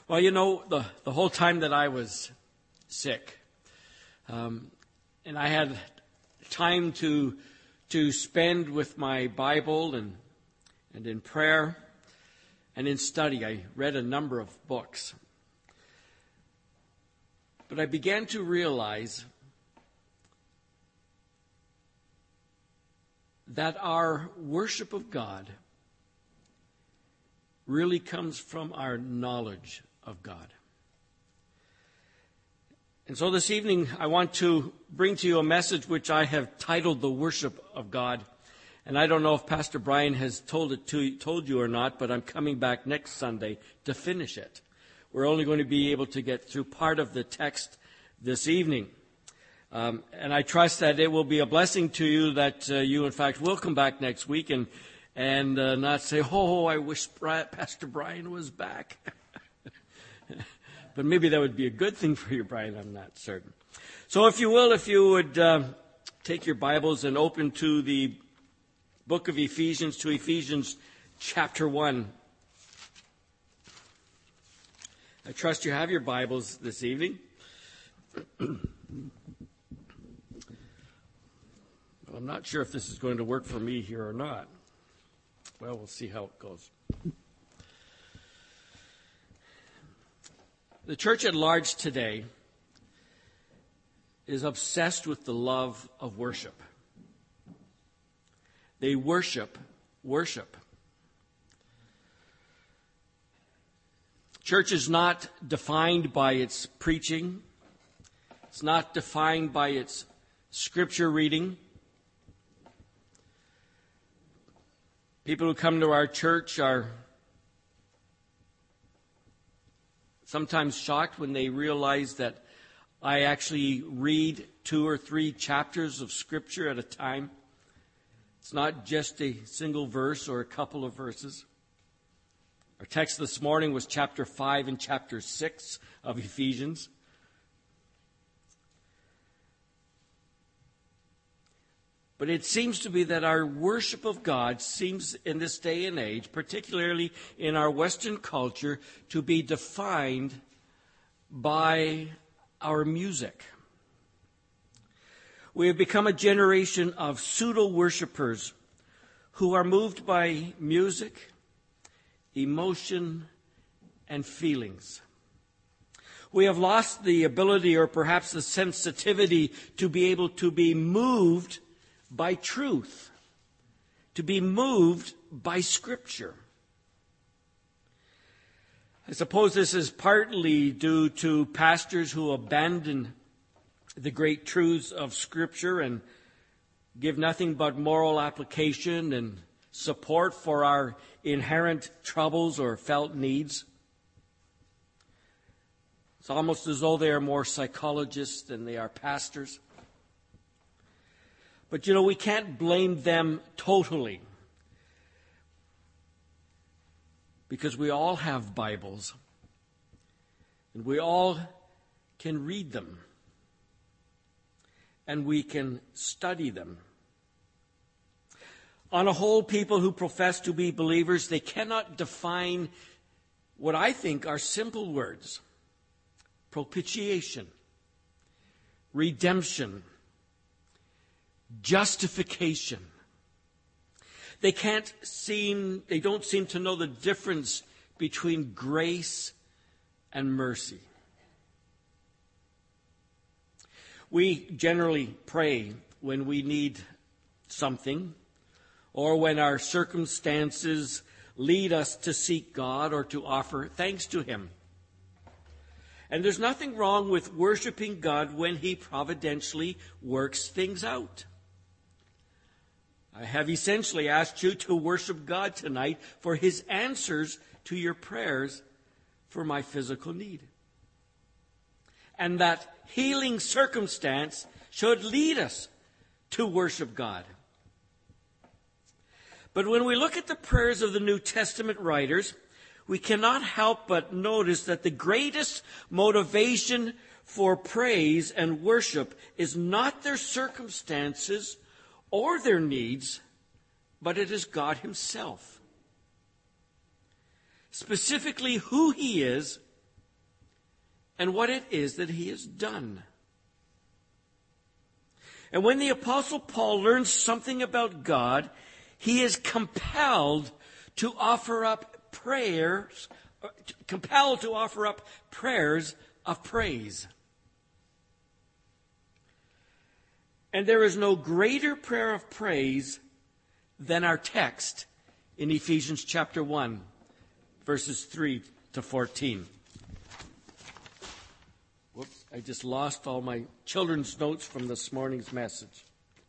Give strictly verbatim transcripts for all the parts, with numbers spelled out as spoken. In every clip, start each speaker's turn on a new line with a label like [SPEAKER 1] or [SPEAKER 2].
[SPEAKER 1] Well, you know, the, the whole time that I was sick, um, and I had time to to spend with my Bible and and in prayer and in study. I read a number of books. But I began to realize that our worship of God really comes from our knowledge of God. And so this evening I want to bring to you a message which I have titled The Worship of God. And I don't know if Pastor Brian has told it to told you or not, but I'm coming back next Sunday to finish it. We're only going to be able to get through part of the text this evening. Um, and I trust that it will be a blessing to you, that uh, you, in fact, will come back next week and and uh, not say, oh, I wish Brian, Pastor Brian was back. But maybe that would be a good thing for you, Brian. I'm not certain. So if you will, if you would uh, take your Bibles and open to the book of Ephesians, to Ephesians chapter one. I trust you have your Bibles this evening. I'm not sure if this is going to work for me here or not. Well, we'll see how it goes. The church at large today is obsessed with the love of worship. They worship worship. Church is not defined by its preaching. It's not defined by its scripture reading. People who come to our church are sometimes shocked when they realize that I actually read two or three chapters of Scripture at a time. It's not just a single verse or a couple of verses. Our text this morning was chapter five and chapter six of Ephesians. But it seems to be that our worship of God seems in this day and age, particularly in our Western culture, to be defined by our music. We have become a generation of pseudo-worshipers who are moved by music, emotion, and feelings. We have lost the ability, or perhaps the sensitivity, to be able to be moved by truth, to be moved by Scripture. I suppose this is partly due to pastors who abandon the great truths of Scripture and give nothing but moral application and support for our inherent troubles or felt needs. It's almost as though they are more psychologists than they are pastors. But, you know, we can't blame them totally, because we all have Bibles and we all can read them and we can study them. On a whole, people who profess to be believers, they cannot define what I think are simple words: propitiation, redemption, justification. They can't seem, they don't seem to know the difference between grace and mercy. We generally pray when we need something, or when our circumstances lead us to seek God or to offer thanks to Him. And there's nothing wrong with worshiping God when He providentially works things out. I have essentially asked you to worship God tonight for His answers to your prayers for my physical need. And that healing circumstance should lead us to worship God. But when we look at the prayers of the New Testament writers, we cannot help but notice that the greatest motivation for praise and worship is not their circumstances or their needs, but it is God Himself. Specifically, who He is and what it is that he has done. And when the Apostle Paul learns something about God, he is compelled to offer up prayers, compelled to offer up prayers of praise. And there is no greater prayer of praise than our text in Ephesians chapter one, verses three to fourteen. Whoops, I just lost all my children's notes from this morning's message.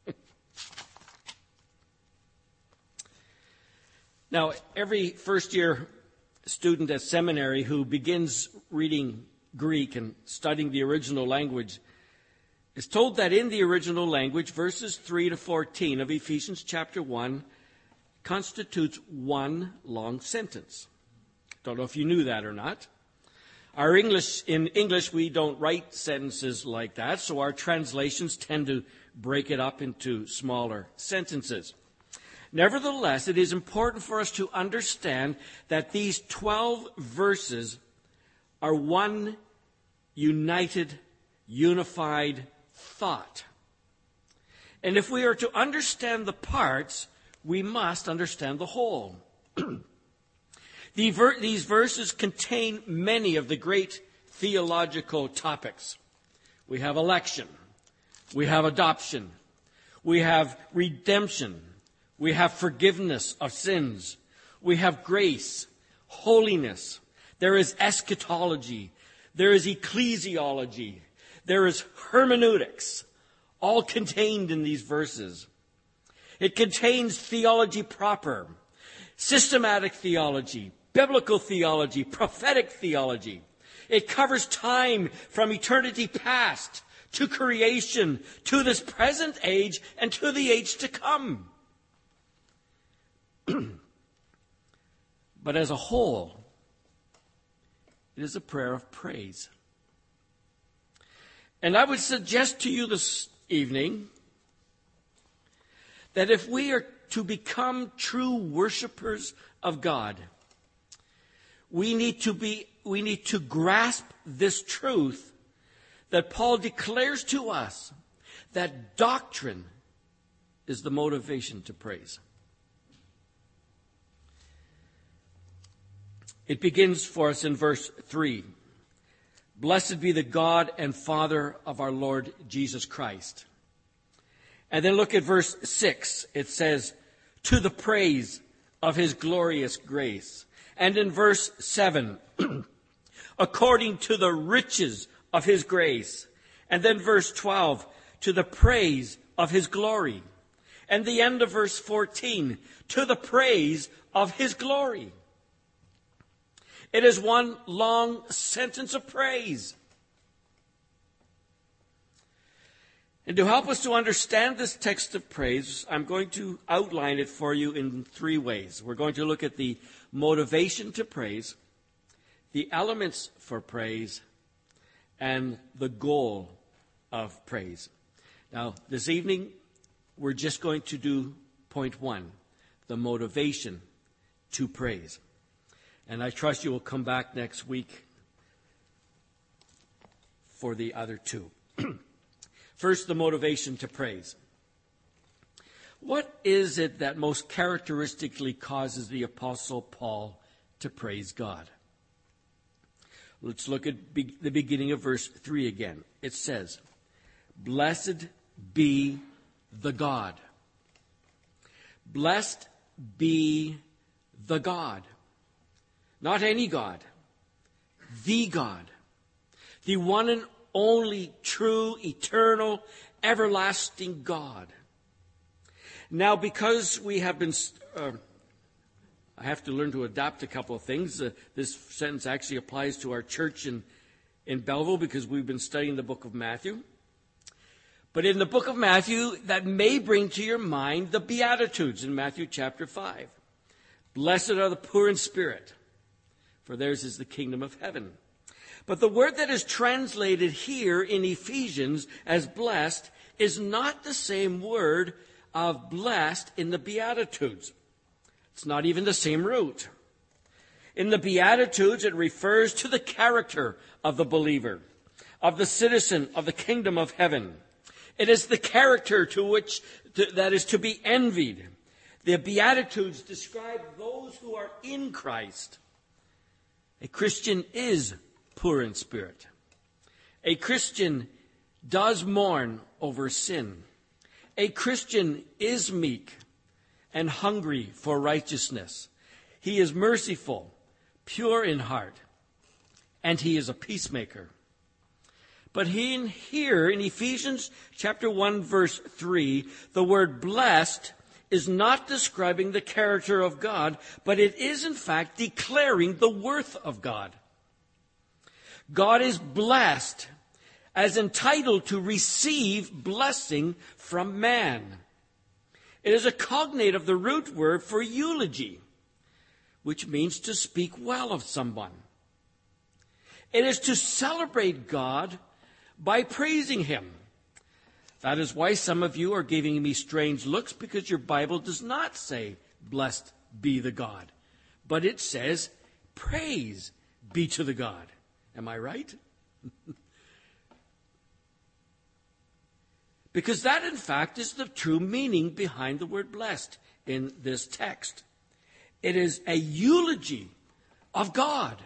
[SPEAKER 1] Now, every first-year student at seminary who begins reading Greek and studying the original language is told that in the original language, verses three to fourteen of Ephesians chapter one constitutes one long sentence. Don't know if you knew that or not. Our English, in English, we don't write sentences like that, so our translations tend to break it up into smaller sentences. Nevertheless, it is important for us to understand that these twelve verses are one united, unified thought. And if we are to understand the parts, we must understand the whole. the ver- these verses contain many of the great theological topics. We have election. We have adoption. We have redemption. We have forgiveness of sins. We have grace, holiness. There is eschatology. There is ecclesiology. There is hermeneutics, all contained in these verses. It contains theology proper, systematic theology, biblical theology, prophetic theology. It covers time from eternity past to creation, to this present age, and to the age to come. But as a whole, it is a prayer of praise. And I would suggest to you this evening that if we are to become true worshipers of God, we need to be, we need to grasp this truth that Paul declares to us, that doctrine is the motivation to praise. It begins for us in verse three. Blessed be the God and Father of our Lord Jesus Christ. And then look at verse six. It says, to the praise of his glorious grace. And in verse seven, according to the riches of his grace. And then verse twelve, to the praise of his glory. And the end of verse fourteen, to the praise of his glory. It is one long sentence of praise. And to help us to understand this text of praise, I'm going to outline it for you in three ways. We're going to look at the motivation to praise, the elements for praise, and the goal of praise. Now, this evening, we're just going to do point one, the motivation to praise. And I trust you will come back next week for the other two. First, the motivation to praise. What is it that most characteristically causes the Apostle Paul to praise God? Let's look at be- the beginning of verse three again. It says, blessed be the God. Blessed be the God. Not any God. The God. The one and only true, eternal, everlasting God. Now, because we have been... Uh, I have to learn to adapt a couple of things. Uh, this sentence actually applies to our church in, in Belleville because we've been studying the book of Matthew. But in the book of Matthew, that may bring to your mind the Beatitudes in Matthew chapter five. Blessed are the poor in spirit, for theirs is the kingdom of heaven. But the word that is translated here in Ephesians as blessed is not the same word of blessed in the Beatitudes. It's not even the same root. In the Beatitudes, it refers to the character of the believer, of the citizen of the kingdom of heaven. It is the character to which to, that is to be envied. The Beatitudes describe those who are in Christ. A Christian is poor in spirit. A Christian does mourn over sin. A Christian is meek and hungry for righteousness. He is merciful, pure in heart, and he is a peacemaker. But in here, in Ephesians chapter one, verse three, the word blessed is not describing the character of God, but it is in fact declaring the worth of God. God is blessed as entitled to receive blessing from man. It is a cognate of the root word for eulogy, which means to speak well of someone. It is to celebrate God by praising him. That is why some of you are giving me strange looks, because your Bible does not say, blessed be the God, but it says, praise be to the God. Am I right? Because that, in fact, is the true meaning behind the word blessed in this text. It is a eulogy of God.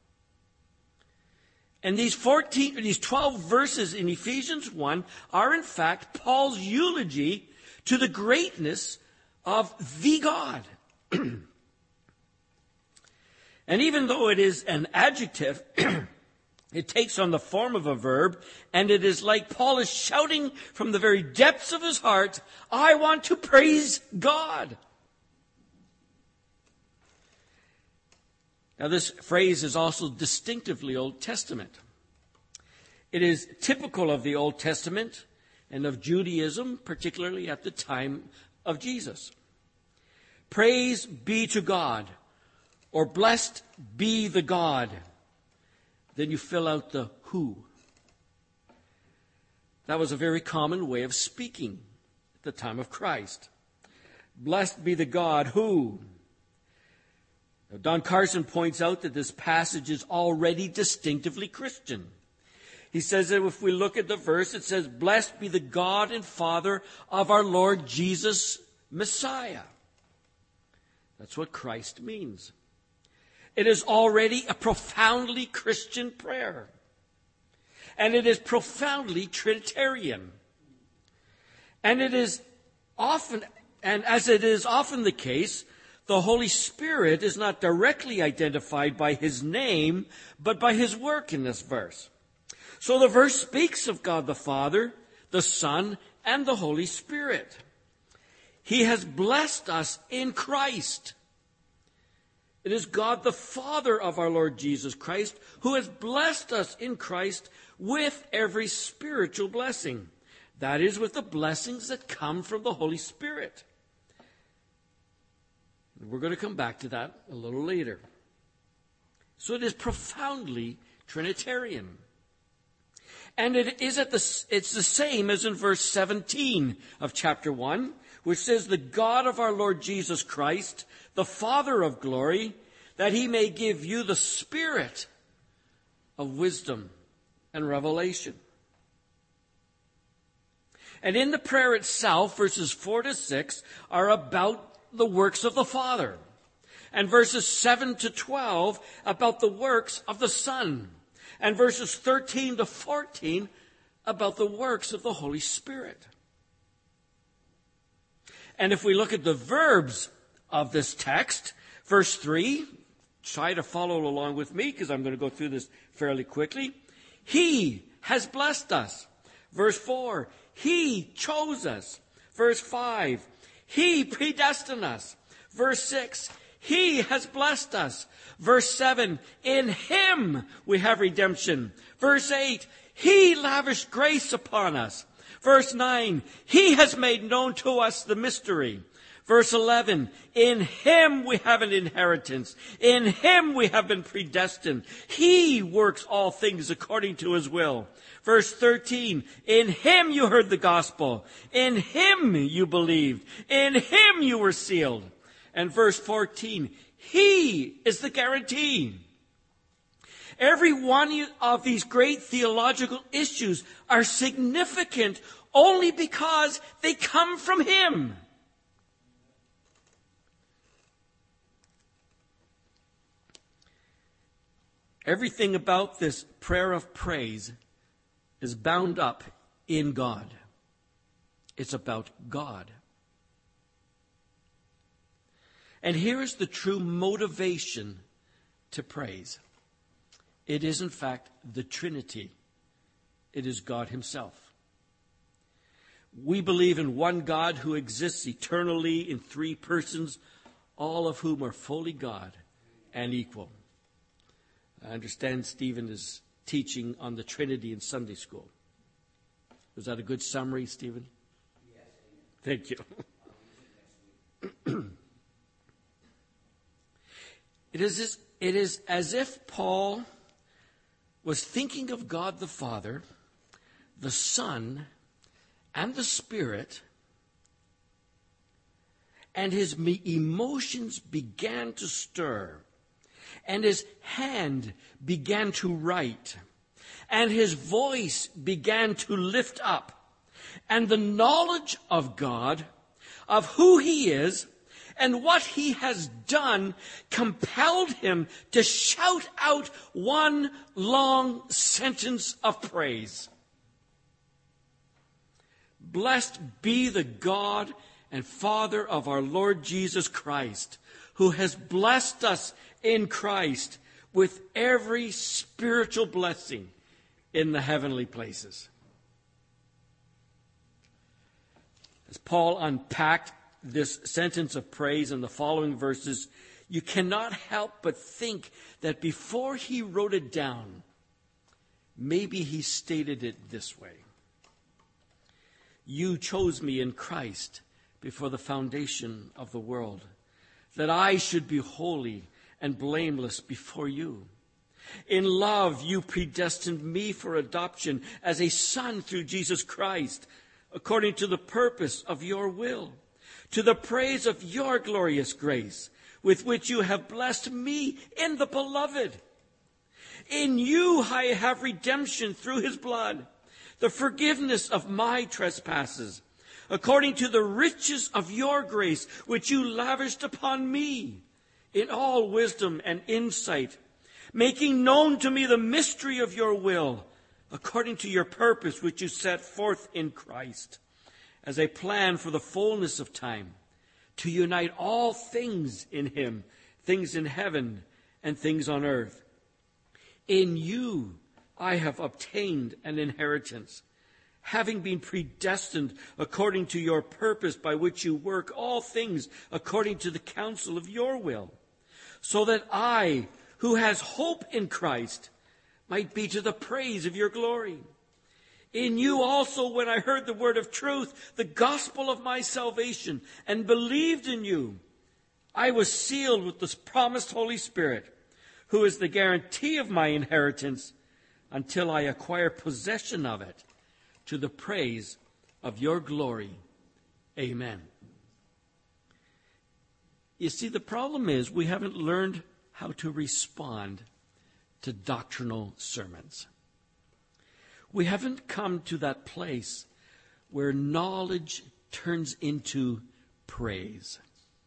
[SPEAKER 1] And these fourteen, these twelve verses in Ephesians one are in fact Paul's eulogy to the greatness of the God. And even though it is an adjective, it takes on the form of a verb, and it is like Paul is shouting from the very depths of his heart, I want to praise God. Now, this phrase is also distinctively Old Testament. It is typical of the Old Testament and of Judaism, particularly at the time of Jesus. Praise be to God, or blessed be the God. Then you fill out the who. That was a very common way of speaking at the time of Christ. Blessed be the God who. Now, Don Carson points out that this passage is already distinctively Christian. He says that if we look at the verse, it says, blessed be the God and Father of our Lord Jesus Messiah. That's what Christ means. It is already a profoundly Christian prayer. And it is profoundly Trinitarian. And it is often, and as it is often the case, the Holy Spirit is not directly identified by his name, but by his work in this verse. So the verse speaks of God the Father, the Son, and the Holy Spirit. He has blessed us in Christ. It is God the Father of our Lord Jesus Christ who has blessed us in Christ with every spiritual blessing. That is, with the blessings that come from the Holy Spirit. We're going to come back to that a little later. So it is profoundly Trinitarian. And it is at the, it's the same as in verse seventeen of chapter one, which says, the God of our Lord Jesus Christ, the Father of glory, that he may give you the spirit of wisdom and revelation. And in the prayer itself, verses four to six are about the works of the Father. And verses seven to twelve about the works of the Son. And verses thirteen to fourteen about the works of the Holy Spirit. And if we look at the verbs of this text, verse three, try to follow along with me because I'm going to go through this fairly quickly. He has blessed us. Verse four, he chose us. Verse five, he predestined us. Verse six, he has blessed us. Verse seven, in him we have redemption. Verse eight, he lavished grace upon us. Verse nine, he has made known to us the mystery. Verse eleven, in him we have an inheritance. In him we have been predestined. He works all things according to his will. Verse thirteen, in him you heard the gospel. In him you believed. In him you were sealed. And verse fourteen, He is the guarantee. Every one of these great theological issues are significant only because they come from Him. Everything about this prayer of praise is bound up in God. It's about God. And here is the true motivation to praise. It is, in fact, the Trinity. It is God Himself. We believe in one God who exists eternally in three persons, all of whom are fully God and equal. I understand Stephen is teaching on the Trinity in Sunday school. Was that a good summary, Stephen?
[SPEAKER 2] Yes.
[SPEAKER 1] Thank you. It is, it is as if Paul was thinking of God the Father, the Son, and the Spirit, and his emotions began to stir, and his hand began to write, and his voice began to lift up, and the knowledge of God, of who He is, and what He has done compelled him to shout out one long sentence of praise. Blessed be the God and Father of our Lord Jesus Christ, who has blessed us in Christ with every spiritual blessing in the heavenly places. As Paul unpacked this sentence of praise in the following verses, you cannot help but think that before he wrote it down, maybe he stated it this way. You chose me in Christ before the foundation of the world, that I should be holy and blameless before you. In love, you predestined me for adoption as a son through Jesus Christ, according to the purpose of your will, to the praise of your glorious grace, with which you have blessed me in the beloved. In you I have redemption through his blood, the forgiveness of my trespasses, according to the riches of your grace, which you lavished upon me in all wisdom and insight, making known to me the mystery of your will, according to your purpose, which you set forth in Christ, as a plan for the fullness of time, to unite all things in him, things in heaven and things on earth. In you I have obtained an inheritance, having been predestined according to your purpose, by which you work all things according to the counsel of your will, so that I, who has hope in Christ, might be to the praise of your glory. In you also, when I heard the word of truth, the gospel of my salvation, and believed in you, I was sealed with the promised Holy Spirit, who is the guarantee of my inheritance until I acquire possession of it, to the praise of your glory. Amen. You see, the problem is we haven't learned how to respond to doctrinal sermons. We haven't come to that place where knowledge turns into praise.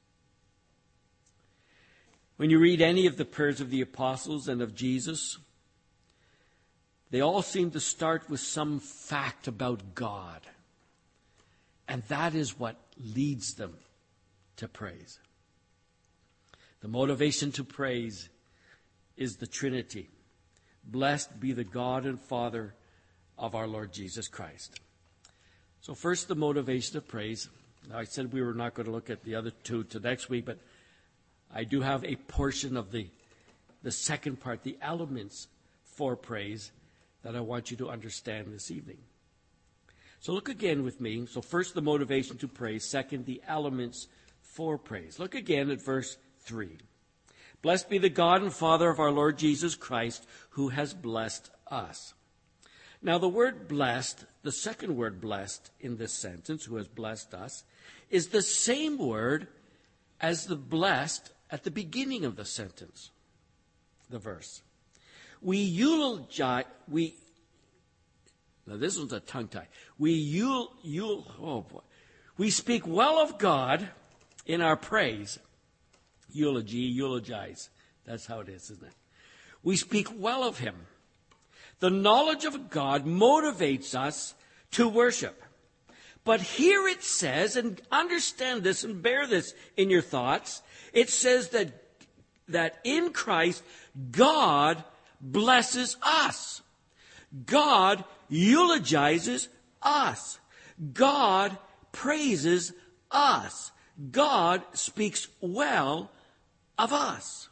[SPEAKER 1] When you read any of the prayers of the apostles and of Jesus, they all seem to start with some fact about God. And that is what leads them to praise. The motivation to praise is the Trinity. Blessed be the God and Father of our Lord Jesus Christ. So first, the motivation of praise. Now, I said we were not going to look at the other two to next week, but I do have a portion of the, the second part, the elements for praise, that I want you to understand this evening. So look again with me. So first, the motivation to praise. Second, the elements for praise. Look again at verse three. Blessed be the God and Father of our Lord Jesus Christ, who has blessed us. Now, the word blessed, the second word blessed in this sentence, who has blessed us, is the same word as the blessed at the beginning of the sentence, the verse. We eulogize, we, now this one's a tongue tie. We eul, eul, oh boy. We speak well of God in our praise. Eulogy, eulogize. That's how it is, isn't it? We speak well of him. The knowledge of God motivates us to worship. But here it says, and understand this and bear this in your thoughts, it says that, that in Christ, God blesses us. God eulogizes us. God praises us. God speaks well of us.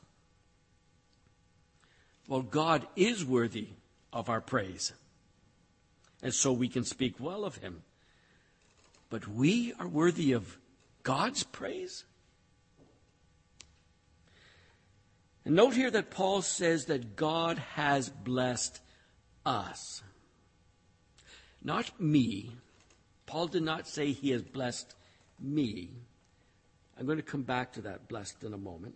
[SPEAKER 1] Well, God is worthy of our praise. And so we can speak well of him. But we are worthy of God's praise? And note here that Paul says that God has blessed us. Not me. Paul did not say he has blessed me. I'm going to come back to that blessed in a moment.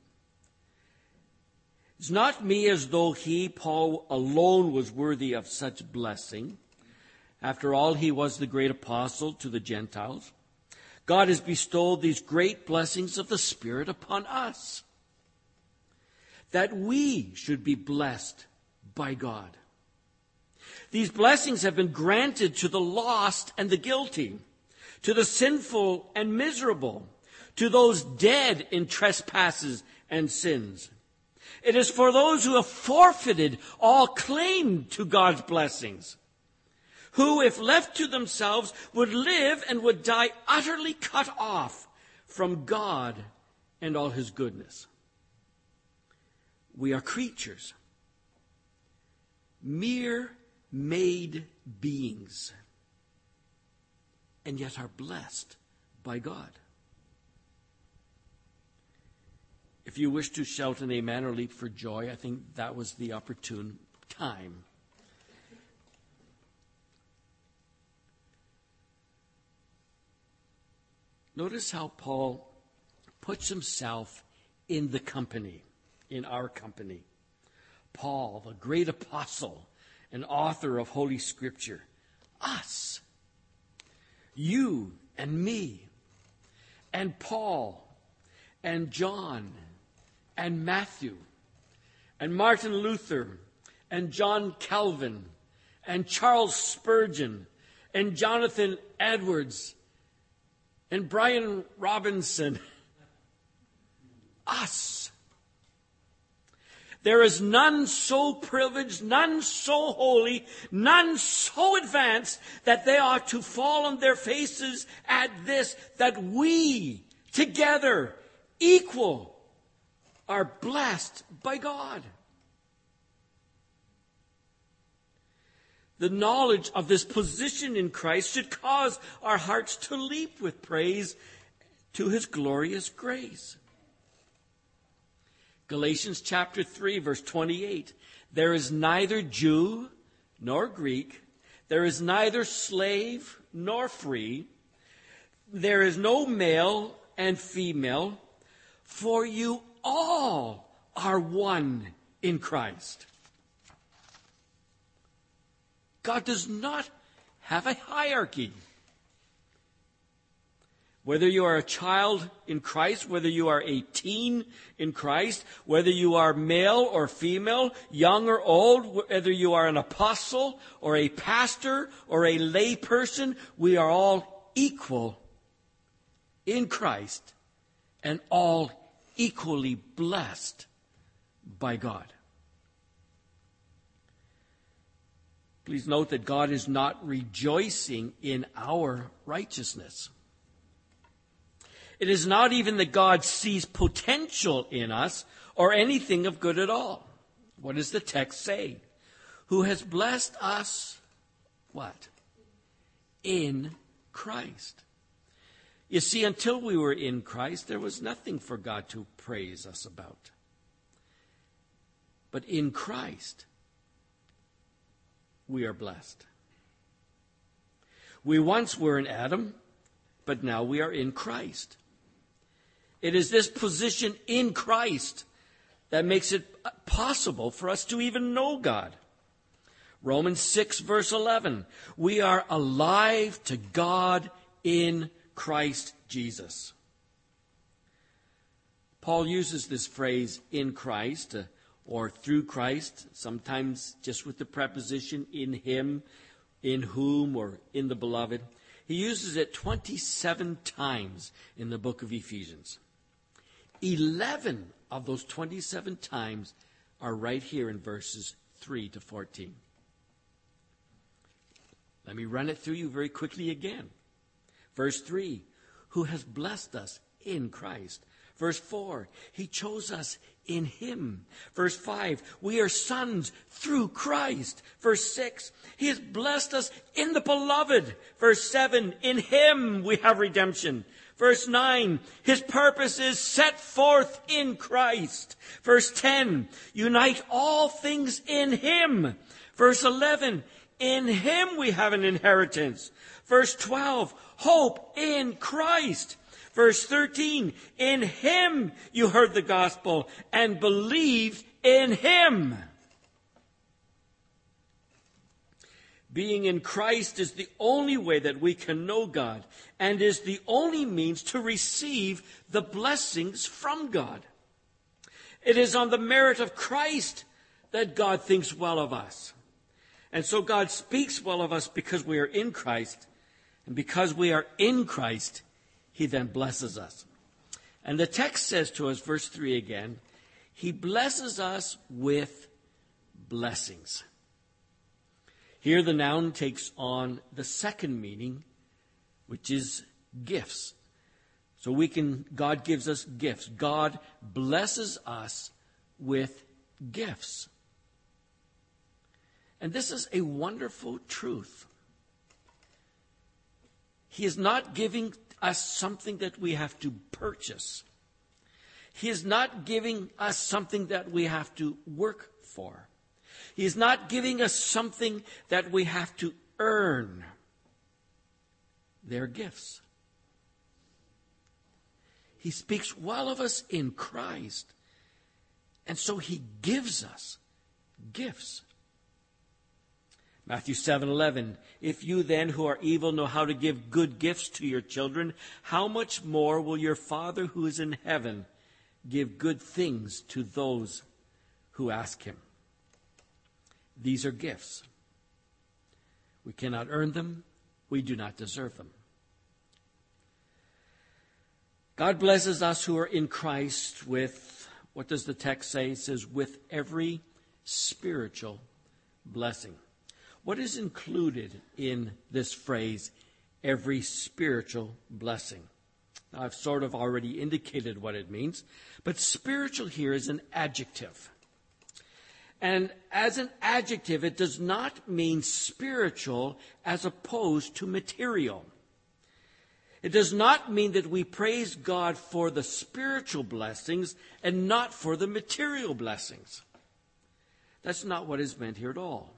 [SPEAKER 1] It's not me as though he, Paul, alone was worthy of such blessing. After all, he was the great apostle to the Gentiles. God has bestowed these great blessings of the Spirit upon us, that we should be blessed by God. These blessings have been granted to the lost and the guilty, to the sinful and miserable, to those dead in trespasses and sins. It is for those who have forfeited all claim to God's blessings, who, if left to themselves, would live and would die utterly cut off from God and all his goodness. We are creatures, mere made beings, and yet are blessed by God. If you wish to shout an amen or leap for joy, I think that was the opportune time. Notice how Paul puts himself in the company, in our company. Paul, the great apostle and author of Holy Scripture. Us. You and me. And Paul. And John. And Matthew. And Martin Luther. And John Calvin. And Charles Spurgeon. And Jonathan Edwards. And Brian Robinson. Us. There is none so privileged, none so holy, none so advanced that they ought to fall on their faces at this, that we together, equal, are blessed by God. The knowledge of this position in Christ should cause our hearts to leap with praise to his glorious grace. Galatians chapter three, verse twenty-eight. There is neither Jew nor Greek. There is neither slave nor free. There is no male and female, for you all are one in Christ. God does not have a hierarchy. Whether you are a child in Christ, whether you are a teen in Christ, whether you are male or female, young or old, whether you are an apostle or a pastor or a lay person, we are all equal in Christ and all equally blessed by God. Please note that God is not rejoicing in our righteousness. It is not even that God sees potential in us or anything of good at all. What does the text say? Who has blessed us, what? In Christ. You see, until we were in Christ, there was nothing for God to praise us about. But in Christ, we are blessed. We once were in Adam, but now we are in Christ. It is this position in Christ that makes it possible for us to even know God. Romans six, verse eleven, we are alive to God in Christ Jesus. Paul uses this phrase, in Christ, uh, or through Christ, sometimes just with the preposition in him, in whom, or in the beloved. He uses it twenty-seven times in the book of Ephesians. Eleven of those twenty-seven times are right here in verses three to fourteen. Let me run it through you very quickly again. Verse three, who has blessed us in Christ. Verse four, he chose us in him. Verse five, we are sons through Christ. Verse six, he has blessed us in the beloved. Verse seven, in him we have redemption. Verse nine, his purpose is set forth in Christ. Verse ten, unite all things in him. Verse eleven, in him we have an inheritance. Verse twelve, hope in Christ. Verse thirteen, in him you heard the gospel and believed in him. Being in Christ is the only way that we can know God and is the only means to receive the blessings from God. It is on the merit of Christ that God thinks well of us. And so God speaks well of us because we are in Christ. And because we are in Christ, he then blesses us. And the text says to us, verse three again, he blesses us with blessings. Here the noun takes on the second meaning, which is gifts. So we can, God gives us gifts. God blesses us with gifts. And this is a wonderful truth. He is not giving us something that we have to purchase. He is not giving us something that we have to work for. He is not giving us something that we have to earn. They're gifts. He speaks well of us in Christ, and so he gives us gifts. Matthew seven eleven, if you then who are evil know how to give good gifts to your children, how much more will your Father who is in heaven give good things to those who ask him? These are gifts. We cannot earn them. We do not deserve them. God blesses us who are in Christ with, what does the text say? It says, with every spiritual blessing. What is included in this phrase, every spiritual blessing? Now, I've sort of already indicated what it means, but spiritual here is an adjective. And as an adjective, it does not mean spiritual as opposed to material. It does not mean that we praise God for the spiritual blessings and not for the material blessings. That's not what is meant here at all.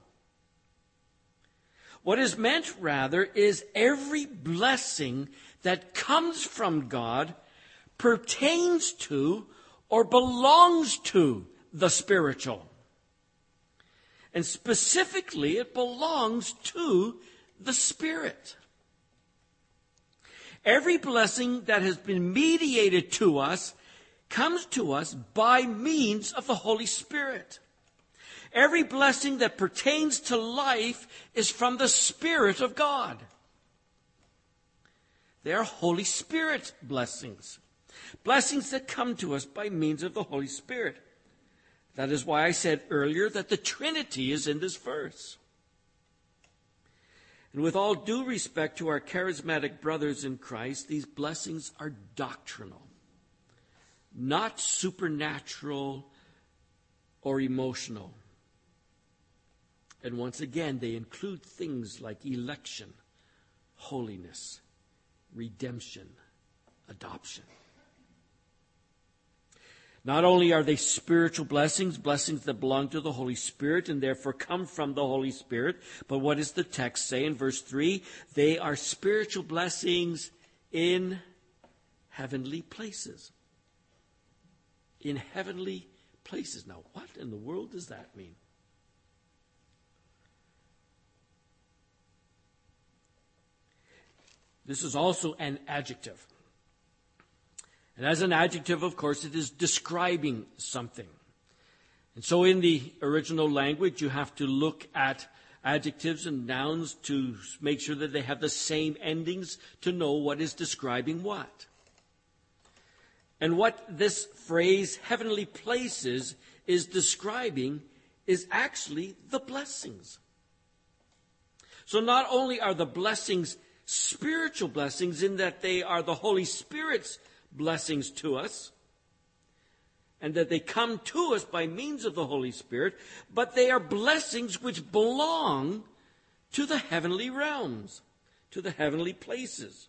[SPEAKER 1] What is meant, rather, is every blessing that comes from God pertains to or belongs to the spiritual. And specifically, it belongs to the Spirit. Every blessing that has been mediated to us comes to us by means of the Holy Spirit. Every blessing that pertains to life is from the Spirit of God. They are Holy Spirit blessings. Blessings that come to us by means of the Holy Spirit. That is why I said earlier that the Trinity is in this verse. And with all due respect to our charismatic brothers in Christ, these blessings are doctrinal, not supernatural or emotional. And once again, they include things like election, holiness, redemption, adoption. Not only are they spiritual blessings, blessings that belong to the Holy Spirit and therefore come from the Holy Spirit, but what does the text say in verse three? They are spiritual blessings in heavenly places. in heavenly places. Now, what in the world does that mean? This is also an adjective. And as an adjective, of course, it is describing something. And so in the original language, you have to look at adjectives and nouns to make sure that they have the same endings to know what is describing what. And what this phrase, heavenly places, is describing is actually the blessings. So not only are the blessings spiritual blessings in that they are the Holy Spirit's blessings to us, and that they come to us by means of the Holy Spirit, but they are blessings which belong to the heavenly realms, to the heavenly places.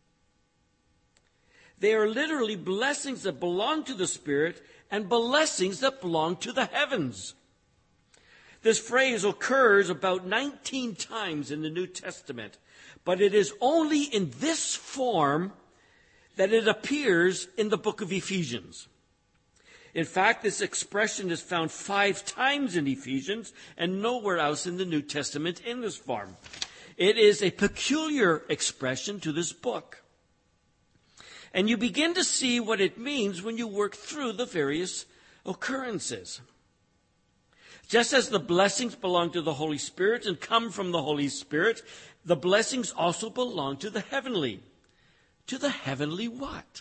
[SPEAKER 1] They are literally blessings that belong to the Spirit and blessings that belong to the heavens. This phrase occurs about nineteen times in the New Testament, but it is only in this form that it appears in the book of Ephesians. In fact, this expression is found five times in Ephesians and nowhere else in the New Testament in this form. It is a peculiar expression to this book. And you begin to see what it means when you work through the various occurrences. Just as the blessings belong to the Holy Spirit and come from the Holy Spirit, the blessings also belong to the heavenly. To the heavenly what?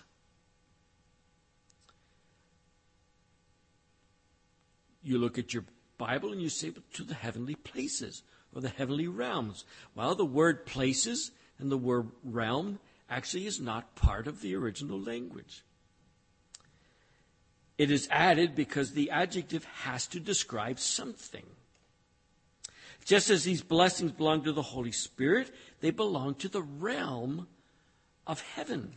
[SPEAKER 1] You look at your Bible and you say, but to the heavenly places or the heavenly realms. Well, the word places and the word realm actually is not part of the original language. It is added because the adjective has to describe something. Just as these blessings belong to the Holy Spirit, they belong to the realm of heaven.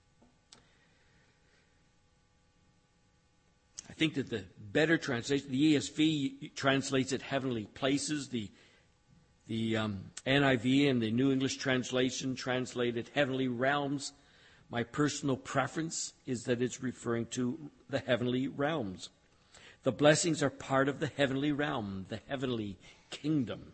[SPEAKER 1] I think that the better translation, the E S V translates it heavenly places. The, the um, N I V and the New English Translation translate it heavenly realms. My personal preference is that it's referring to the heavenly realms. The blessings are part of the heavenly realm, the heavenly kingdom.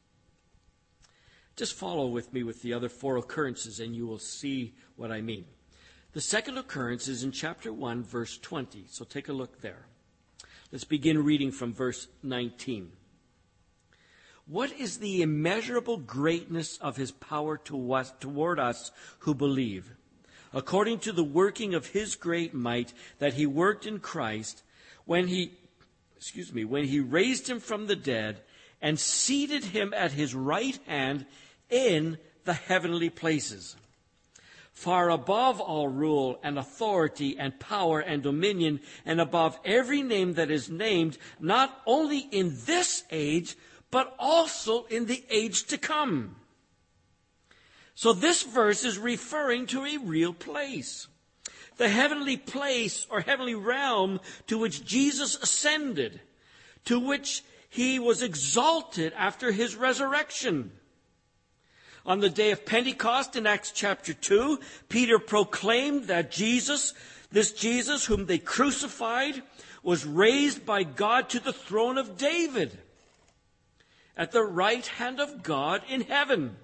[SPEAKER 1] Just follow with me with the other four occurrences and you will see what I mean. The second occurrence is in chapter one, verse twenty. So take a look there. Let's begin reading from verse nineteen. What is the immeasurable greatness of his power to us, toward us who believe? According to the working of his great might that he worked in Christ when he, excuse me, when he raised him from the dead and seated him at his right hand in the heavenly places, far above all rule and authority and power and dominion, and above every name that is named, not only in this age, but also in the age to come. So this verse is referring to a real place. The heavenly place or heavenly realm to which Jesus ascended, to which he was exalted after his resurrection. On the day of Pentecost in Acts chapter two, Peter proclaimed that Jesus, this Jesus whom they crucified, was raised by God to the throne of David at the right hand of God in heaven.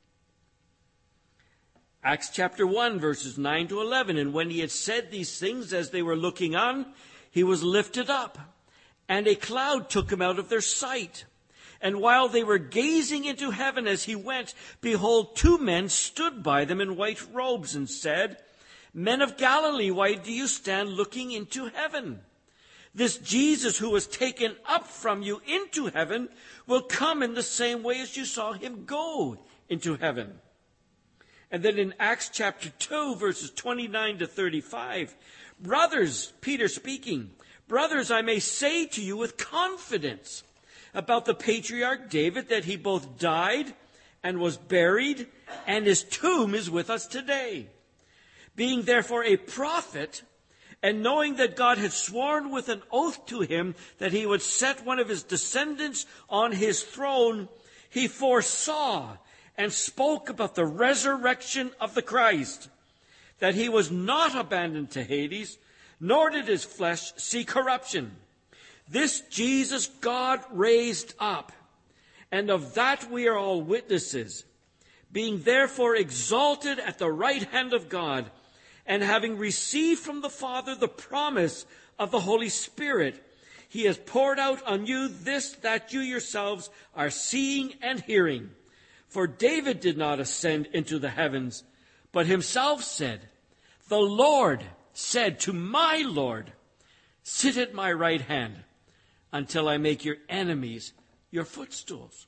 [SPEAKER 1] Acts chapter one, verses nine to eleven. And when he had said these things as they were looking on, he was lifted up, and a cloud took him out of their sight. And while they were gazing into heaven as he went, behold, two men stood by them in white robes and said, Men of Galilee, why do you stand looking into heaven? This Jesus who was taken up from you into heaven will come in the same way as you saw him go into heaven. And then in Acts chapter two, verses twenty-nine to thirty-five, brothers, Peter speaking, brothers, I may say to you with confidence about the patriarch David that he both died and was buried, and his tomb is with us today. Being therefore a prophet, and knowing that God had sworn with an oath to him that he would set one of his descendants on his throne, he foresaw and spoke about the resurrection of the Christ, that he was not abandoned to Hades, nor did his flesh see corruption. This Jesus God raised up, and of that we are all witnesses. Being therefore exalted at the right hand of God, and having received from the Father the promise of the Holy Spirit, he has poured out on you this that you yourselves are seeing and hearing. For David did not ascend into the heavens, but himself said, the Lord said to my Lord, sit at my right hand until I make your enemies your footstools.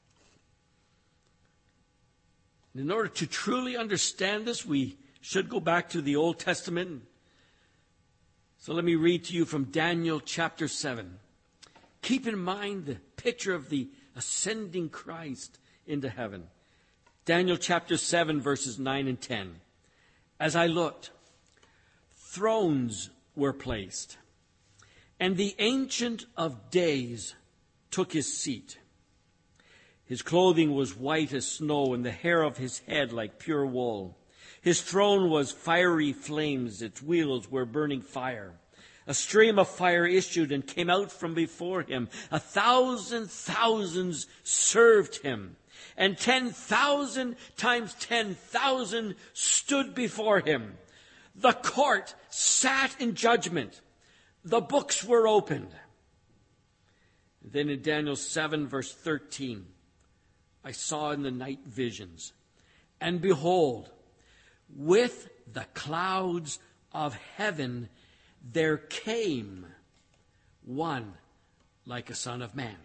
[SPEAKER 1] In order to truly understand this, we should go back to the Old Testament. So let me read to you from Daniel chapter seven. Keep in mind the picture of the ascending Christ into heaven. Daniel chapter seven, verses nine and ten. As I looked, thrones were placed, and the Ancient of Days took his seat. His clothing was white as snow, and the hair of his head like pure wool. His throne was fiery flames, its wheels were burning fire. A stream of fire issued and came out from before him. A thousand thousands served him, and ten thousand times ten thousand stood before him. The court sat in judgment. The books were opened. Then in Daniel seven, verse thirteen, I saw in the night visions, and behold, with the clouds of heaven there came one like a son of man.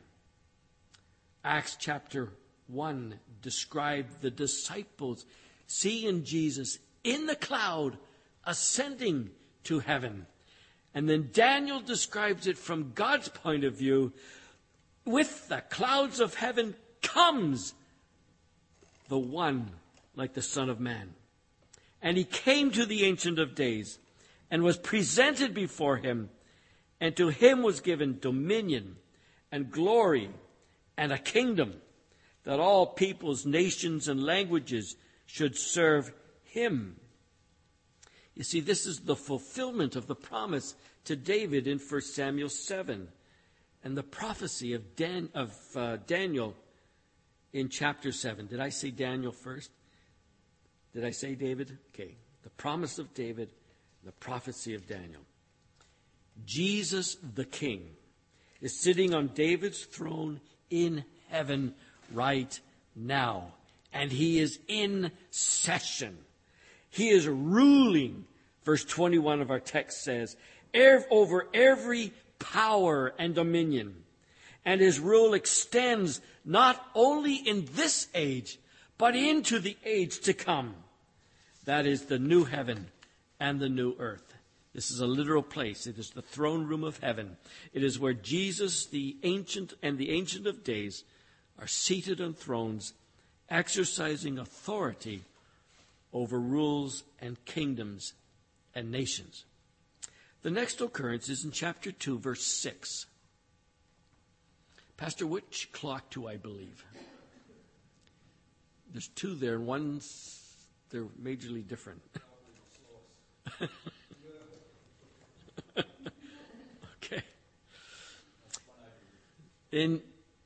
[SPEAKER 1] Acts chapter one described the disciples seeing Jesus in the cloud ascending to heaven. And then Daniel describes it from God's point of view. With the clouds of heaven comes the one like the Son of Man. And he came to the Ancient of Days and was presented before him. And to him was given dominion and glory and a kingdom, that all peoples, nations, and languages should serve him. You see, this is the fulfillment of the promise to David in First Samuel seven, and the prophecy of, Dan, of uh, Daniel in chapter seven. Did I say Daniel first? Did I say David? Okay. The promise of David, the prophecy of Daniel. Jesus the King is sitting on David's throne in heaven right now, and he is in session. He is ruling, verse twenty-one of our text says, over every power and dominion. And his rule extends not only in this age, but into the age to come. That is the new heaven and the new earth. This is a literal place. It is the throne room of heaven. It is where Jesus, the ancient and the Ancient of Days, are seated on thrones, exercising authority over rules and kingdoms and nations. The next occurrence is in chapter two, verse six. Pastor, which clock do I believe? There's two there, and one's, they're majorly different. Okay. In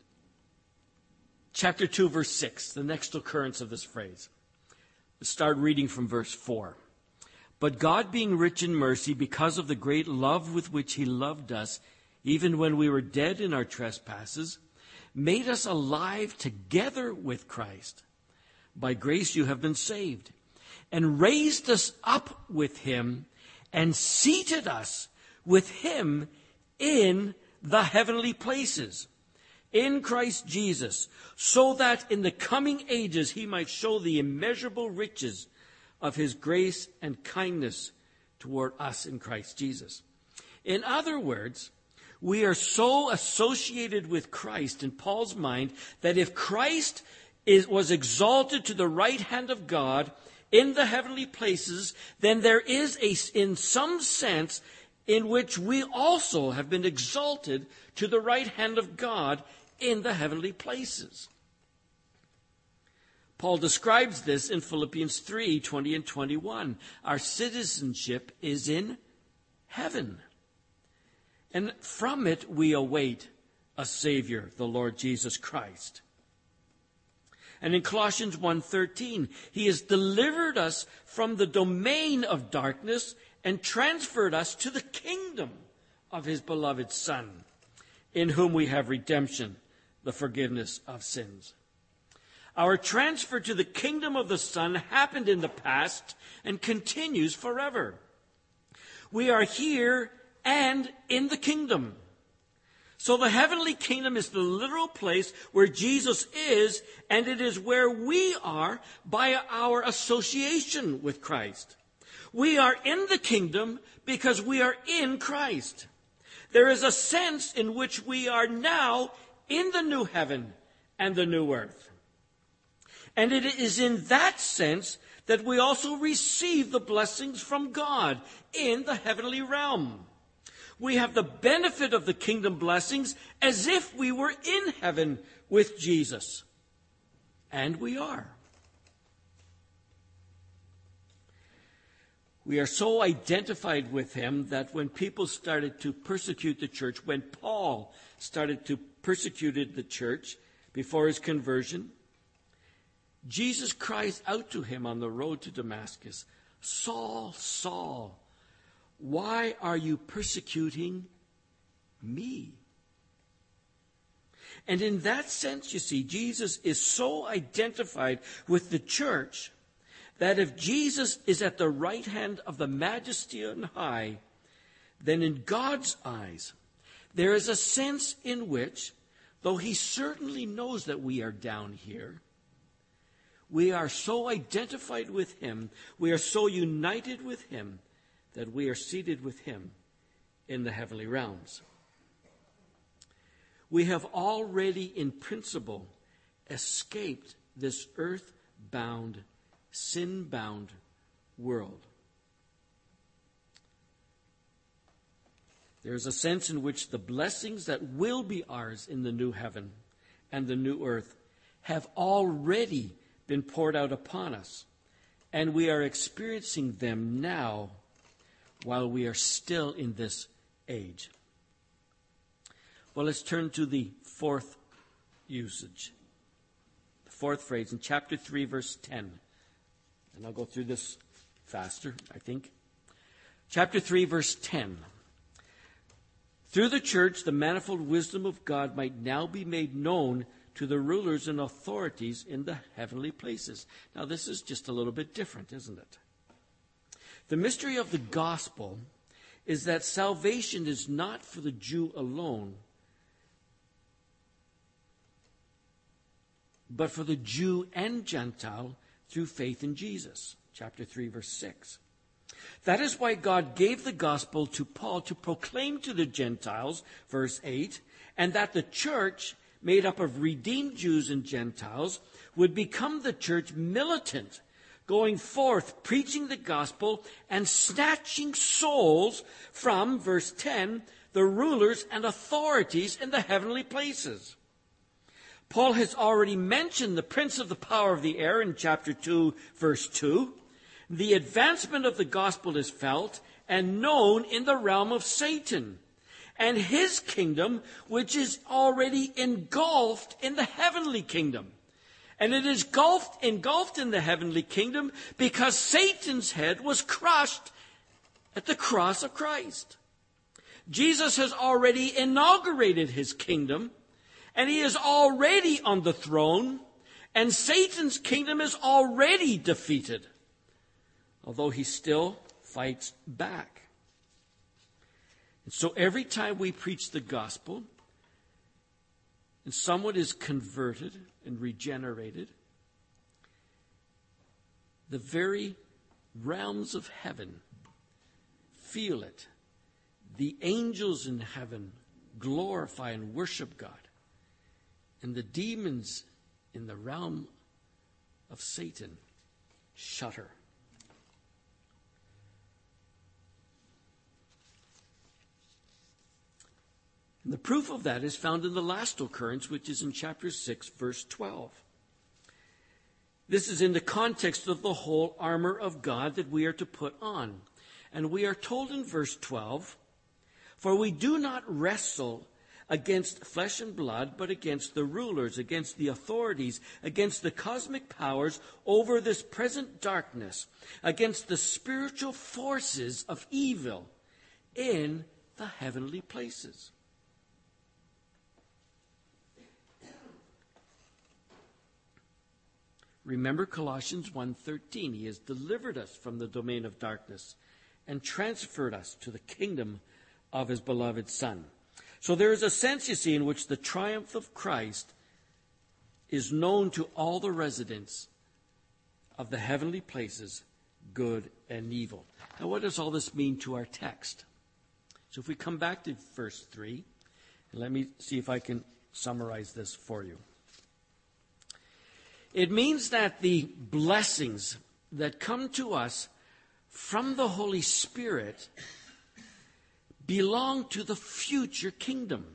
[SPEAKER 1] chapter two, verse six, the next occurrence of this phrase. Let's start reading from verse four. But God, being rich in mercy, because of the great love with which he loved us, even when we were dead in our trespasses, made us alive together with Christ. By grace you have been saved, and raised us up with him, and seated us with him in the heavenly places, in Christ Jesus, so that in the coming ages he might show the immeasurable riches of his grace and kindness toward us in Christ Jesus. In other words, we are so associated with Christ in Paul's mind that if Christ is, was exalted to the right hand of God in the heavenly places, then there is a, in some sense, in which we also have been exalted to the right hand of God in the heavenly places. Paul describes this in Philippians three, twenty and twenty-one. Our citizenship is in heaven. And from it we await a Savior, the Lord Jesus Christ. And in Colossians one thirteen, he has delivered us from the domain of darkness and transferred us to the kingdom of his beloved Son, in whom we have redemption, the forgiveness of sins. Our transfer to the kingdom of the Son happened in the past and continues forever. We are here and in the kingdom. So the heavenly kingdom is the literal place where Jesus is, and it is where we are by our association with Christ. We are in the kingdom because we are in Christ. There is a sense in which we are now in the new heaven and the new earth. And it is in that sense that we also receive the blessings from God in the heavenly realm. We have the benefit of the kingdom blessings as if we were in heaven with Jesus. And we are. We are so identified with him that when people started to persecute the church, when Paul started to persecute the church before his conversion, Jesus cries out to him on the road to Damascus, "Saul, Saul, why are you persecuting me?" And in that sense, you see, Jesus is so identified with the church that if Jesus is at the right hand of the Majesty on high, then in God's eyes, there is a sense in which, though he certainly knows that we are down here, we are so identified with him, we are so united with him, that we are seated with him in the heavenly realms. We have already, in principle, escaped this earth-bound, sin-bound world. There is a sense in which the blessings that will be ours in the new heaven and the new earth have already been poured out upon us, and we are experiencing them now while we are still in this age. Well, let's turn to the fourth usage, the fourth phrase in chapter three, verse ten. And I'll go through this faster, I think. Chapter three, verse ten. Through the church, the manifold wisdom of God might now be made known to the rulers and authorities in the heavenly places. Now, this is just a little bit different, isn't it? The mystery of the gospel is that salvation is not for the Jew alone, but for the Jew and Gentile through faith in Jesus. Chapter three, verse six. That is why God gave the gospel to Paul to proclaim to the Gentiles, verse eight, and that the church, made up of redeemed Jews and Gentiles, would become the church militant, going forth, preaching the gospel and snatching souls from, verse ten, the rulers and authorities in the heavenly places. Paul has already mentioned the prince of the power of the air in chapter two, verse two. The advancement of the gospel is felt and known in the realm of Satan and his kingdom, which is already engulfed in the heavenly kingdom. And it is engulfed, engulfed in the heavenly kingdom because Satan's head was crushed at the cross of Christ. Jesus has already inaugurated his kingdom, and he is already on the throne, and Satan's kingdom is already defeated, although he still fights back. And so every time we preach the gospel, and someone is converted and regenerated, the very realms of heaven feel it. The angels in heaven glorify and worship God. And the demons in the realm of Satan shudder. And the proof of that is found in the last occurrence, which is in chapter six, verse twelve. This is in the context of the whole armor of God that we are to put on. And we are told in verse twelve, "For we do not wrestle against flesh and blood, but against the rulers, against the authorities, against the cosmic powers over this present darkness, against the spiritual forces of evil in the heavenly places." Remember Colossians one thirteen. He has delivered us from the domain of darkness and transferred us to the kingdom of his beloved Son. So there is a sense, you see, in which the triumph of Christ is known to all the residents of the heavenly places, good and evil. Now, what does all this mean to our text? So if we come back to verse three, and let me see if I can summarize this for you. It means that the blessings that come to us from the Holy Spirit belong to the future kingdom.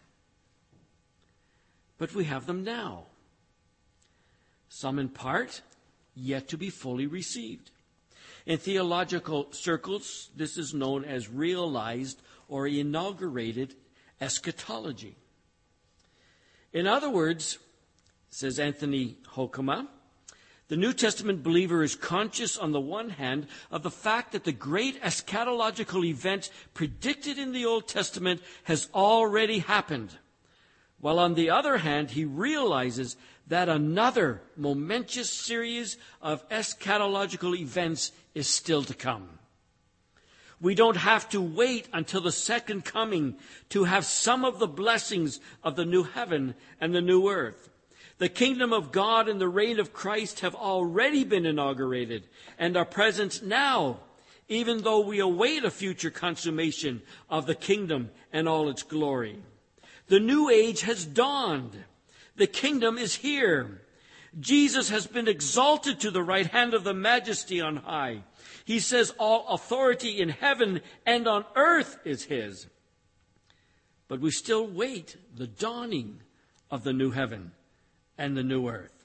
[SPEAKER 1] But we have them now. Some in part, yet to be fully received. In theological circles, this is known as realized or inaugurated eschatology. In other words, says Anthony Hoekema, the New Testament believer is conscious on the one hand of the fact that the great eschatological event predicted in the Old Testament has already happened, while on the other hand he realizes that another momentous series of eschatological events is still to come. We don't have to wait until the second coming to have some of the blessings of the new heaven and the new earth. The kingdom of God and the reign of Christ have already been inaugurated and are present now, even though we await a future consummation of the kingdom and all its glory. The new age has dawned. The kingdom is here. Jesus has been exalted to the right hand of the Majesty on high. He says all authority in heaven and on earth is his. But we still wait the dawning of the new heaven and the new earth.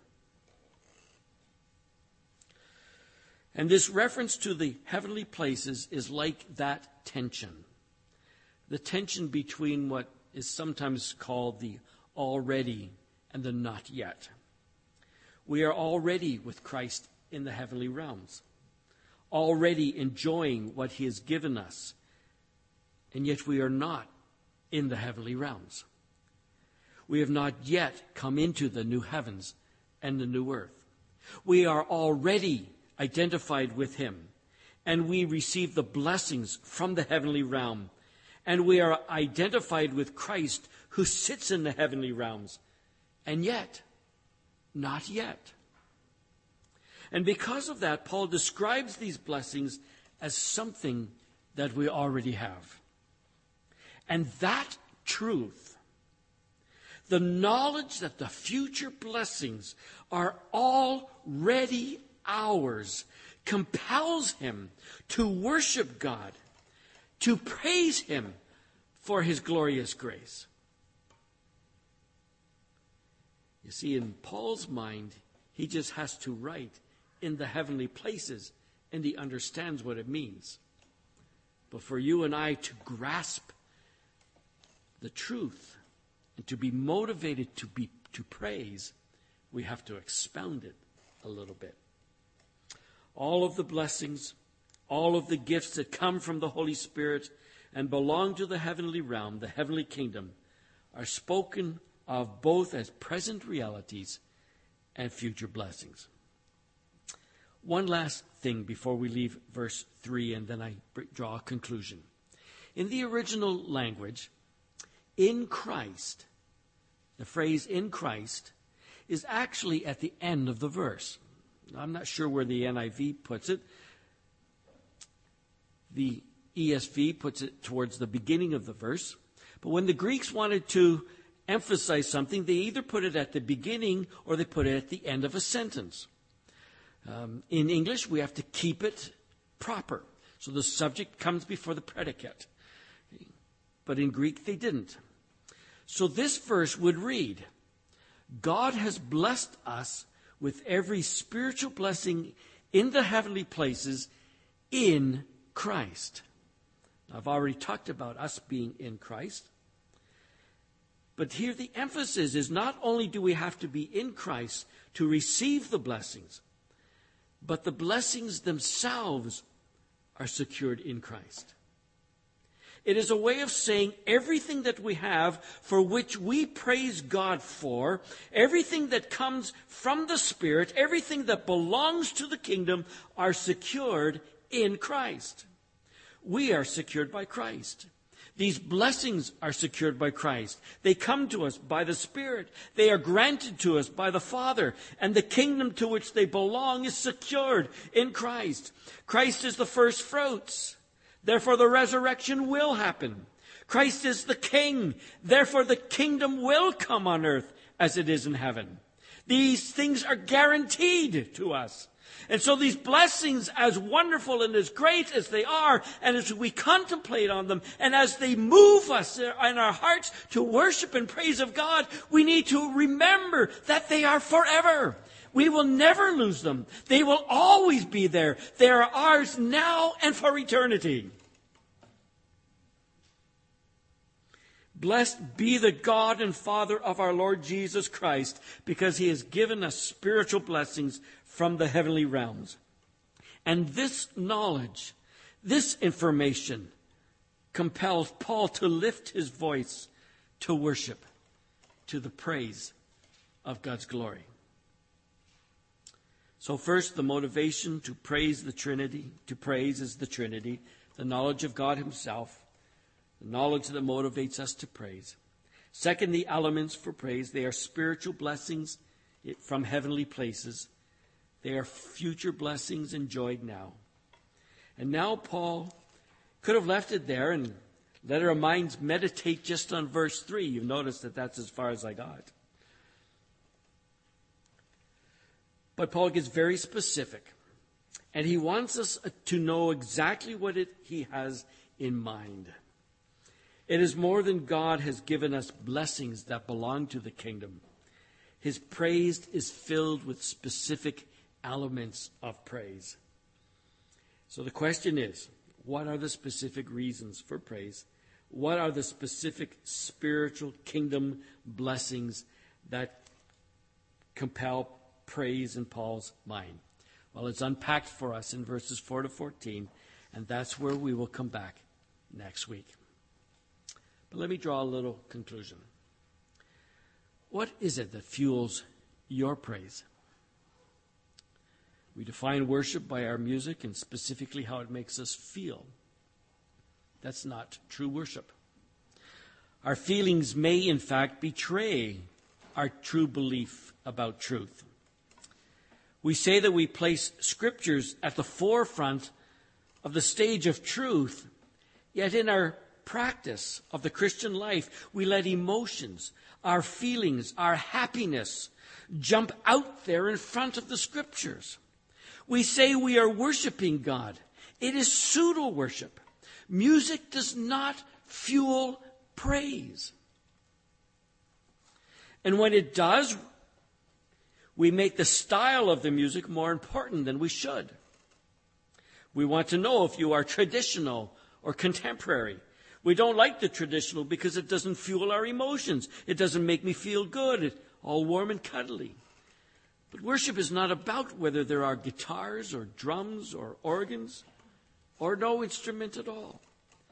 [SPEAKER 1] And this reference to the heavenly places is like that tension. The tension between what is sometimes called the already and the not yet. We are already with Christ in the heavenly realms, already enjoying what he has given us, and yet we are not in the heavenly realms. We have not yet come into the new heavens and the new earth. We are already identified with him, and we receive the blessings from the heavenly realm, and we are identified with Christ who sits in the heavenly realms, and yet, not yet. And because of that, Paul describes these blessings as something that we already have. And that truth, the knowledge that the future blessings are already ours, compels him to worship God, to praise him for his glorious grace. You see, in Paul's mind, he just has to write in the heavenly places, and he understands what it means. But for you and I to grasp the truth and to be motivated to be to praise, we have to expound it a little bit. All of the blessings, all of the gifts that come from the Holy Spirit and belong to the heavenly realm, the heavenly kingdom, are spoken of both as present realities and future blessings. One last thing before we leave verse three, and then I draw a conclusion. In the original language, in Christ, the phrase in Christ is actually at the end of the verse. I'm not sure where the N I V puts it. The E S V puts it towards the beginning of the verse. But when the Greeks wanted to emphasize something, they either put it at the beginning or they put it at the end of a sentence. Um, in English, we have to keep it proper. So the subject comes before the predicate. But in Greek, they didn't. So this verse would read, God has blessed us with every spiritual blessing in the heavenly places in Christ. I've already talked about us being in Christ. But here the emphasis is not only do we have to be in Christ to receive the blessings, but the blessings themselves are secured in Christ. It is a way of saying everything that we have for which we praise God for, everything that comes from the Spirit, everything that belongs to the kingdom are secured in Christ. We are secured by Christ. These blessings are secured by Christ. They come to us by the Spirit. They are granted to us by the Father. And the kingdom to which they belong is secured in Christ. Christ is the first fruits. Therefore, the resurrection will happen. Christ is the King. Therefore, the kingdom will come on earth as it is in heaven. These things are guaranteed to us. And so these blessings, as wonderful and as great as they are, and as we contemplate on them, and as they move us in our hearts to worship and praise of God, we need to remember that they are forever. We will never lose them. They will always be there. They are ours now and for eternity. Blessed be the God and Father of our Lord Jesus Christ, because he has given us spiritual blessings from the heavenly realms. And this knowledge, this information, compels Paul to lift his voice to worship, to the praise of God's glory. So first, the motivation to praise the Trinity, to praise is the Trinity, the knowledge of God himself, the knowledge that motivates us to praise. Second, the elements for praise. They are spiritual blessings from heavenly places. They are future blessings enjoyed now. And now Paul could have left it there and let our minds meditate just on verse three. You've noticed that that's as far as I got. But Paul gets very specific. And he wants us to know exactly what it, he has in mind. It is more than God has given us blessings that belong to the kingdom. His praise is filled with specific elements of praise. So the question is, what are the specific reasons for praise? What are the specific spiritual kingdom blessings that compel praise in Paul's mind? Well, it's unpacked for us in verses four to fourteen, and that's where we will come back next week. But let me draw a little conclusion. What is it that fuels your praise? We define worship by our music and specifically how it makes us feel. That's not true worship. Our feelings may, in fact, betray our true belief about truth. We say that we place scriptures at the forefront of the stage of truth, yet in our practice of the Christian life, we let emotions, our feelings, our happiness jump out there in front of the scriptures. We say we are worshiping God. It is pseudo worship. Music does not fuel praise. And when it does, we make the style of the music more important than we should. We want to know if you are traditional or contemporary. We don't like the traditional because it doesn't fuel our emotions. It doesn't make me feel good. It's all warm and cuddly. But worship is not about whether there are guitars or drums or organs or no instrument at all.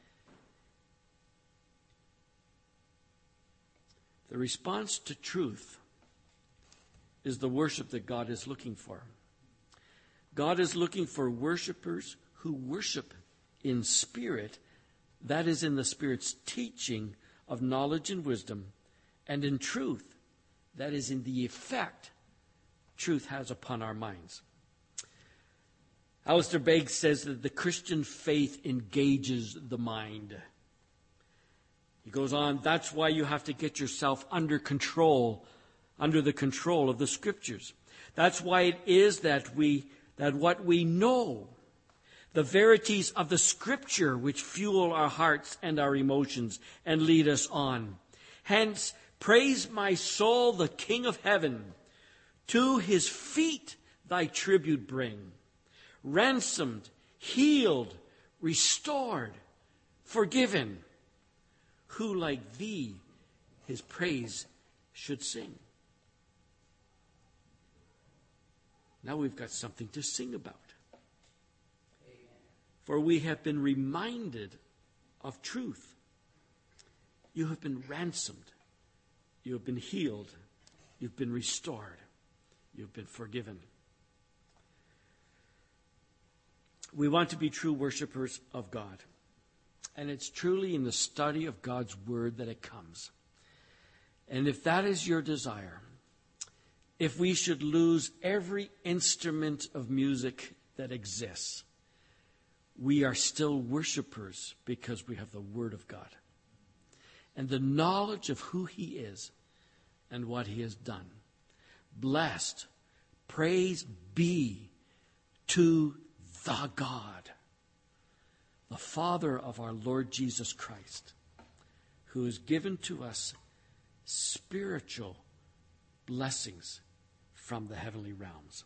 [SPEAKER 1] The response to truth is the worship that God is looking for. God is looking for worshipers who worship in spirit, that is, in the Spirit's teaching of knowledge and wisdom, and in truth, that is, in the effect truth has upon our minds. Alistair Begg says that the Christian faith engages the mind. He goes on, that's why you have to get yourself under control, under the control of the Scriptures. That's why it is that we, that what we know, the verities of the Scripture which fuel our hearts and our emotions and lead us on. Hence, praise my soul, the King of heaven. To his feet thy tribute bring. Ransomed, healed, restored, forgiven. Who like thee his praise should sing? Now we've got something to sing about. For we have been reminded of truth. You have been ransomed. You have been healed. You've been restored. You've been forgiven. We want to be true worshipers of God. And it's truly in the study of God's word that it comes. And if that is your desire, if we should lose every instrument of music that exists, we are still worshipers because we have the word of God and the knowledge of who he is and what he has done. Blessed, praise be to the God, the Father of our Lord Jesus Christ, who has given to us spiritual blessings from the heavenly realms.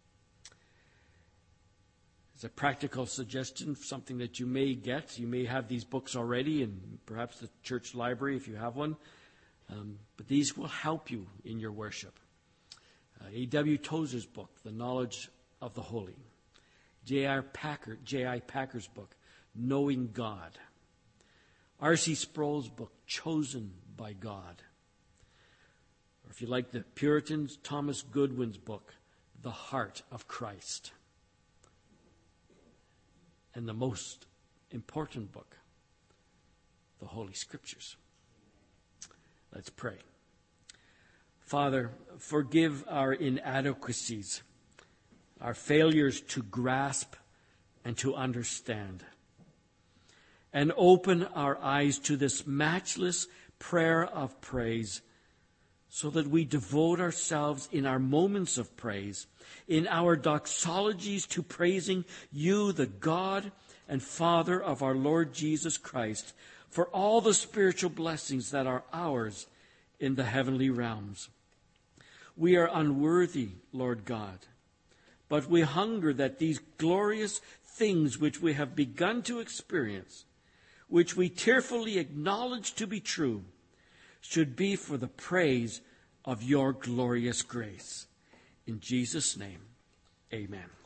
[SPEAKER 1] As a practical suggestion, something that you may get, you may have these books already, and perhaps the church library if you have one, um, but these will help you in your worship. Uh, A W Tozer's book, The Knowledge of the Holy. J R Packer, J I Packer's book, Knowing God. R C Sproul's book, Chosen by God. Or if you like the Puritans, Thomas Goodwin's book, The Heart of Christ. And the most important book, the Holy Scriptures. Let's pray. Father, forgive our inadequacies, our failures to grasp and to understand. And open our eyes to this matchless prayer of praise, so that we devote ourselves in our moments of praise, in our doxologies, to praising you, the God and Father of our Lord Jesus Christ, for all the spiritual blessings that are ours in the heavenly realms. We are unworthy, Lord God, but we hunger that these glorious things which we have begun to experience, which we tearfully acknowledge to be true, should be for the praise of your glorious grace. In Jesus' name, amen.